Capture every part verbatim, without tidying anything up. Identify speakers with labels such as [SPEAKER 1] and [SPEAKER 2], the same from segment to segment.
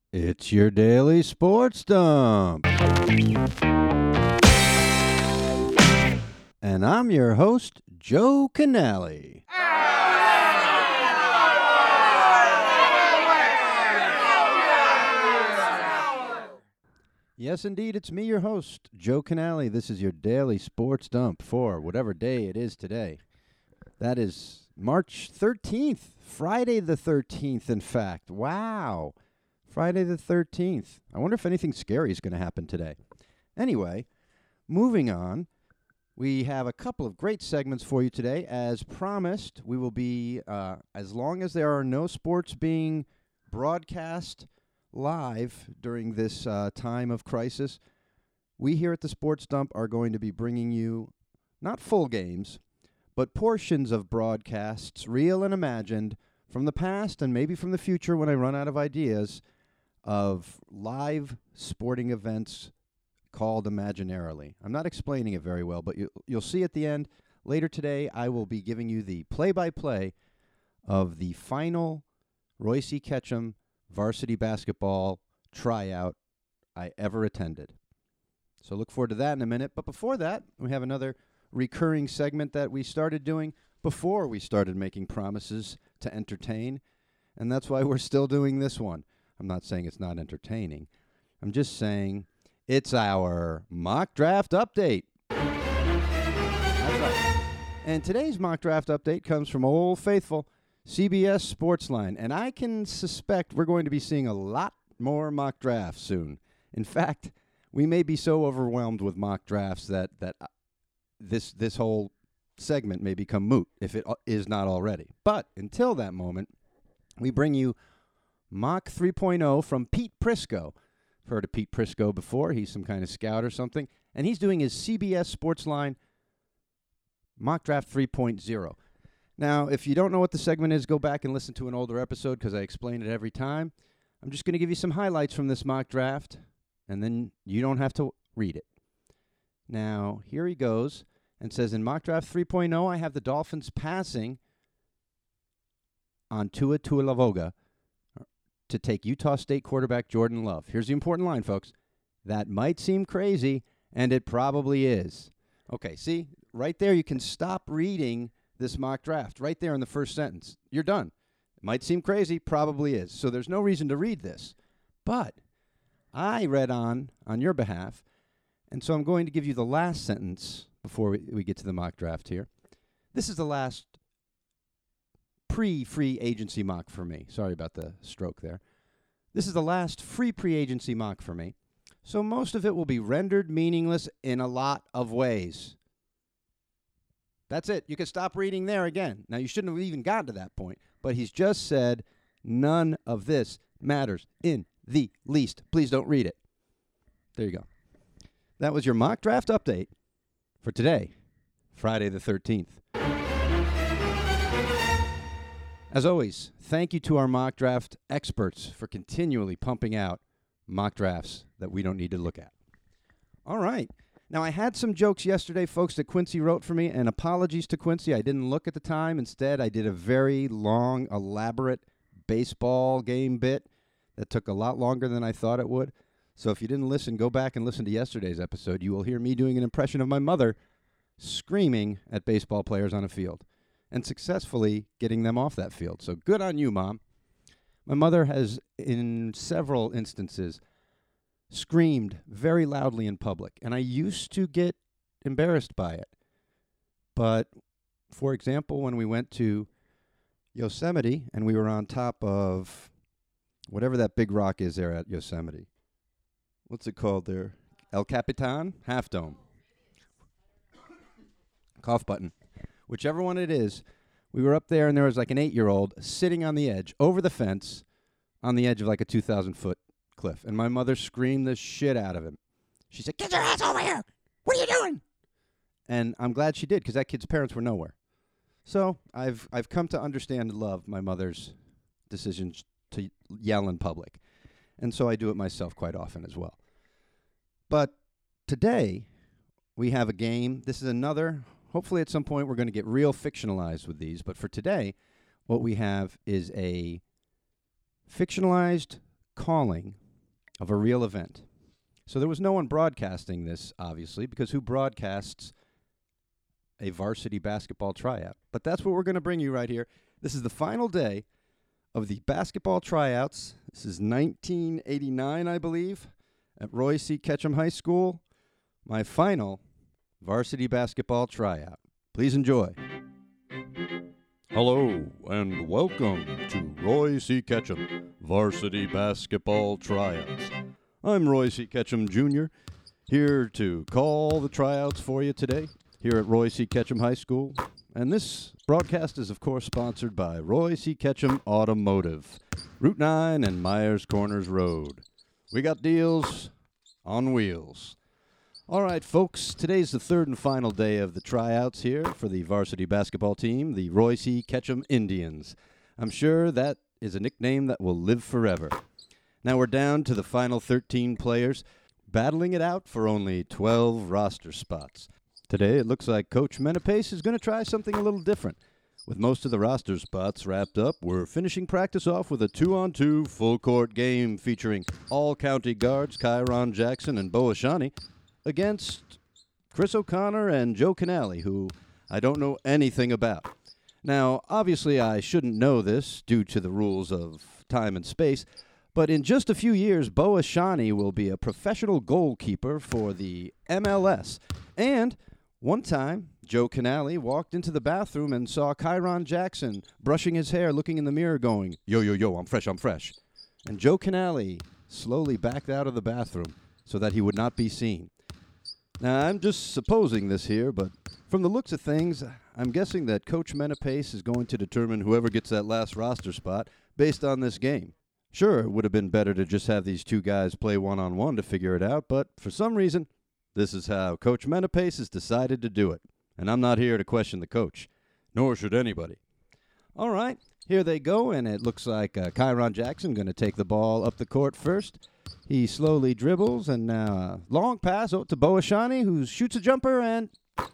[SPEAKER 1] It's your daily sports dump. And I'm your host, Joe Canale. Yes, indeed, it's me, your host, Joe Canale. This is your daily sports dump for whatever day it is today. That is March thirteenth, Friday the thirteenth, in fact. Wow. Friday the thirteenth. I wonder if anything scary is going to happen today. Anyway, moving on, we have a couple of great segments for you today. As promised, we will be, uh, as long as there are no sports being broadcast live during this uh, time of crisis, we here at the Sports Dump are going to be bringing you not full games, but portions of broadcasts, real and imagined, from the past and maybe from the future when I run out of ideas, of live sporting events called Imaginarily. I'm not explaining it very well, but you, you'll see at the end. Later today, I will be giving you the play-by-play of the final Royce Ketchum varsity basketball tryout I ever attended. So look forward to that in a minute. But before that, we have another recurring segment that we started doing before we started making promises to entertain, and that's why we're still doing this one. I'm not saying it's not entertaining. I'm just saying it's our mock draft update. That's right. And today's mock draft update comes from Old Faithful C B S Sportsline, and I can suspect we're going to be seeing a lot more mock drafts soon. In fact, we may be so overwhelmed with mock drafts that that uh, this this whole segment may become moot if it uh, is not already. But until that moment, we bring you Mock three point oh from Pete Prisco. I've heard of Pete Prisco before. He's some kind of scout or something. And he's doing his C B S Sportsline Mock Draft three point oh. Now, if you don't know what the segment is, go back and listen to an older episode because I explain it every time. I'm just going to give you some highlights from this mock draft, and then you don't have to read it. Now, here he goes and says, in Mock Draft three point oh, I have the Dolphins passing on Tua Tagovailoa to take Utah State quarterback Jordan Love. Here's the important line, folks. That might seem crazy, and it probably is. Okay, see? Right there, you can stop reading this mock draft. Right there in the first sentence. You're done. It might seem crazy, probably is. So there's no reason to read this. But I read on on your behalf, and so I'm going to give you the last sentence before we, we get to the mock draft here. This is the last pre-free agency mock for me. Sorry about the stroke there. This is the last free pre-agency mock for me. So most of it will be rendered meaningless in a lot of ways. That's it. You can stop reading there again. Now, you shouldn't have even gotten to that point, but he's just said none of this matters in the least. Please don't read it. There you go. That was your mock draft update for today, Friday the thirteenth. As always, thank you to our mock draft experts for continually pumping out mock drafts that we don't need to look at. All right. Now, I had some jokes yesterday, folks, that Quincy wrote for me, and apologies to Quincy. I didn't look at the time. Instead, I did a very long, elaborate baseball game bit that took a lot longer than I thought it would. So if you didn't listen, go back and listen to yesterday's episode. You will hear me doing an impression of my mother screaming at baseball players on a field and successfully getting them off that field. So good on you, Mom. My mother has, in several instances, screamed very loudly in public, and I used to get embarrassed by it. But, for example, when we went to Yosemite and we were on top of whatever that big rock is there at Yosemite. What's it called there? El Capitan? Half Dome. Cough button. Whichever one it is, we were up there and there was like an eight-year-old sitting on the edge, over the fence, on the edge of like a two thousand foot cliff. And my mother screamed the shit out of him. She said, "Get your ass over here! What are you doing?" And I'm glad she did, because that kid's parents were nowhere. So I've I've come to understand and love my mother's decisions to yell in public. And so I do it myself quite often as well. But today, we have a game. This is another, hopefully at some point we're going to get real fictionalized with these. But for today, what we have is a fictionalized calling of a real event. So there was no one broadcasting this, obviously, because who broadcasts a varsity basketball tryout? But that's what we're going to bring you right here. This is the final day of the basketball tryouts. This is nineteen eighty-nine, I believe, at Roy C. Ketchum High School. My final varsity basketball tryout. Please enjoy.
[SPEAKER 2] Hello, and welcome to Roy C. Ketchum Varsity Basketball Tryouts. I'm Roy C. Ketchum, Junior, here to call the tryouts for you today, here at Roy C. Ketchum High School. And this broadcast is, of course, sponsored by Roy C. Ketchum Automotive, Route nine and Myers Corners Road. We got deals on wheels. All right, folks, today's the third and final day of the tryouts here for the varsity basketball team, the Roy C. Ketchum Indians. I'm sure that is a nickname that will live forever. Now we're down to the final thirteen players, battling it out for only twelve roster spots. Today it looks like Coach Menapace is going to try something a little different. With most of the roster spots wrapped up, we're finishing practice off with a two-on-two full-court game featuring all-county guards Kyron Jackson and Bo Ashani against Chris O'Connor and Joe Canale, who I don't know anything about. Now, obviously I shouldn't know this due to the rules of time and space, but in just a few years, Bo Ashani will be a professional goalkeeper for the M L S. And one time, Joe Canale walked into the bathroom and saw Kyron Jackson brushing his hair, looking in the mirror, going, yo, yo, yo, I'm fresh, I'm fresh. And Joe Canale slowly backed out of the bathroom so that he would not be seen. Now, I'm just supposing this here, but from the looks of things, I'm guessing that Coach Menapace is going to determine whoever gets that last roster spot based on this game. Sure, it would have been better to just have these two guys play one-on-one to figure it out, but for some reason, this is how Coach Menapace has decided to do it. And I'm not here to question the coach, nor should anybody. All right, here they go, and it looks like uh, Kyron Jackson going to take the ball up the court first. He slowly dribbles, and now a long pass out to Bo Ashani, who shoots a jumper, and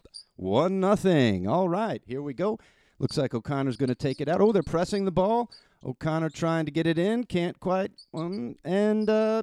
[SPEAKER 2] one nothing. All right, here we go. Looks like O'Connor's going to take it out. Oh, they're pressing the ball. O'Connor trying to get it in. Can't quite. Um, and, uh,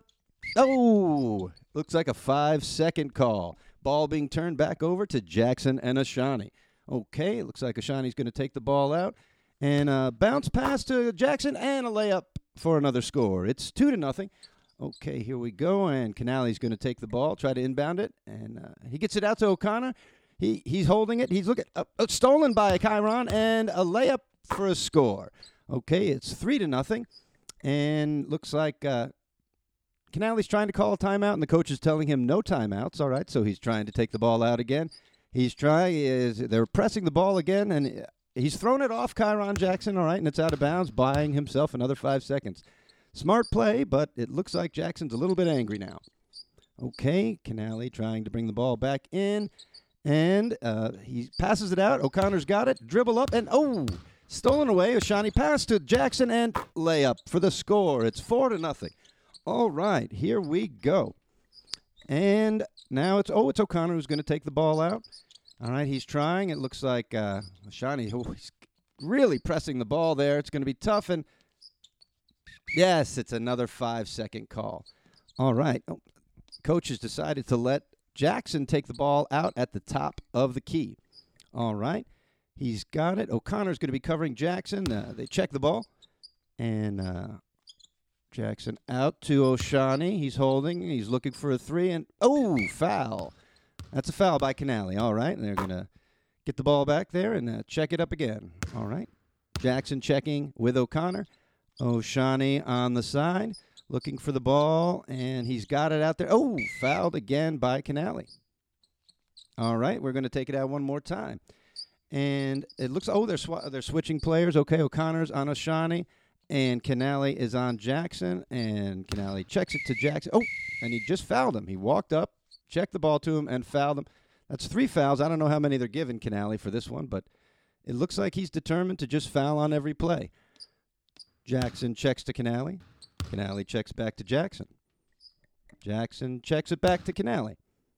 [SPEAKER 2] oh, looks like a five-second call. Ball being turned back over to Jackson and Ashani. Okay, it looks like Ashani's going to take the ball out. And a bounce pass to Jackson and a layup for another score. It's two to nothing. Okay, here we go. And Canale's going to take the ball, try to inbound it. And uh, he gets it out to O'Connor. He He's holding it. He's looking. Uh, uh, stolen by Kyron and a layup for a score. Okay, it's three to nothing. And looks like uh, Canale's trying to call a timeout, and the coach is telling him no timeouts. All right, so he's trying to take the ball out again. He's trying. Is They're pressing the ball again, and he's thrown it off Kyron Jackson. All right, and it's out of bounds, buying himself another five seconds. Smart play, but it looks like Jackson's a little bit angry now. Okay, Canale trying to bring the ball back in, and uh, he passes it out. O'Connor's got it. Dribble up, and oh, stolen away. Ashani pass to Jackson, and layup for the score. It's four to nothing. All right, here we go. And now it's, oh, it's O'Connor who's going to take the ball out. All right, he's trying. It looks like uh, Ashani, oh, he's really pressing the ball there. It's going to be tough, and yes, it's another five-second call. All right. Oh, coach has decided to let Jackson take the ball out at the top of the key. All right. He's got it. O'Connor's going to be covering Jackson. Uh, they check the ball. And uh, Jackson out to Ashani. He's holding. He's looking for a three. And, oh, foul. That's a foul by Canale. All right. And they're going to get the ball back there and uh, check it up again. All right. Jackson checking with O'Connor. Ashani on the side, looking for the ball, and he's got it out there. Oh, fouled again by Canale. All right, we're going to take it out one more time. And it looks, oh, they're sw- they're switching players. Okay, O'Connor's on Ashani, and Canale is on Jackson, and Canale checks it to Jackson. Oh, and he just fouled him. He walked up, checked the ball to him, and fouled him. That's three fouls. I don't know how many they're giving Canale for this one, but it looks like he's determined to just foul on every play. Jackson checks to Canale. Canale checks back to Jackson. Jackson checks it back to Canale.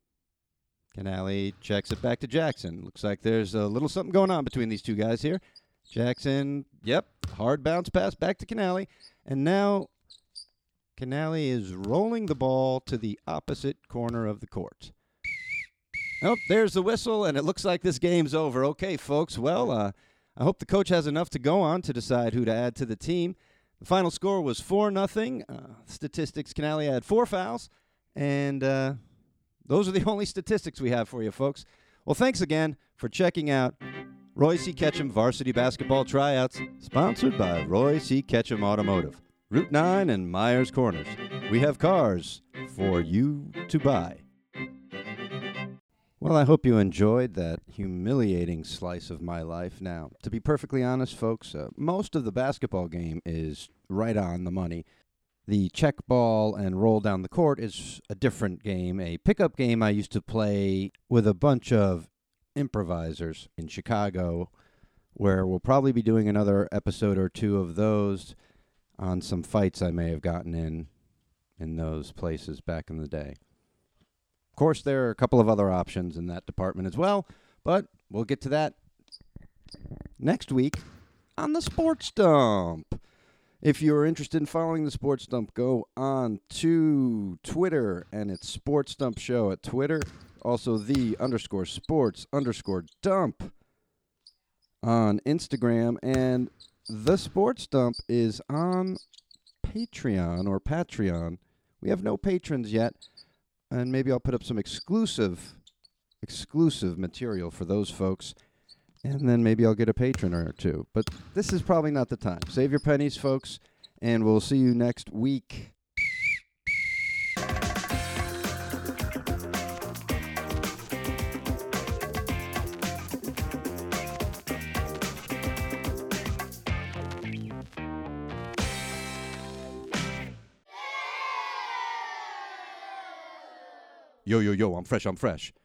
[SPEAKER 2] Canale checks it back to Jackson. Looks like there's a little something going on between these two guys here. Jackson, yep, hard bounce pass back to Canale. And now
[SPEAKER 1] Canale is rolling the ball to the opposite corner of the court. Oh, there's the whistle, and it looks like this game's over. Okay, folks, well, uh, I hope the coach has enough to go on to decide who to add to the team. The final score was four nothing. Uh, statistics, Canale had four fouls, and uh, those are the only statistics we have for you, folks. Well, thanks again for checking out Roy C. Ketchum Varsity Basketball Tryouts, sponsored by Roy C. Ketchum Automotive, Route nine and Myers Corners. We have cars for you to buy. Well, I hope you enjoyed that humiliating slice of my life. Now, to be perfectly honest, folks, uh, most of the basketball game is right on the money. The check ball and roll down the court is a different game, a pickup game I used to play with a bunch of improvisers in Chicago, where we'll probably be doing another episode or two of those on some fights I may have gotten in in those places back in the day. Of course, there are a couple of other options in that department as well, but we'll get to that next week on the Sports Dump. If you're interested in following the Sports Dump, go on to Twitter, and it's Sports Dump Show at Twitter. Also, the underscore sports underscore dump on Instagram, and the Sports Dump is on Patreon or Patreon. We have no patrons yet. And maybe I'll put up some exclusive, exclusive material for those folks. And then maybe I'll get a patron or two. But this is probably not the time. Save your pennies, folks. And we'll see you next week.
[SPEAKER 2] Yo, yo, yo, I'm fresh, I'm fresh.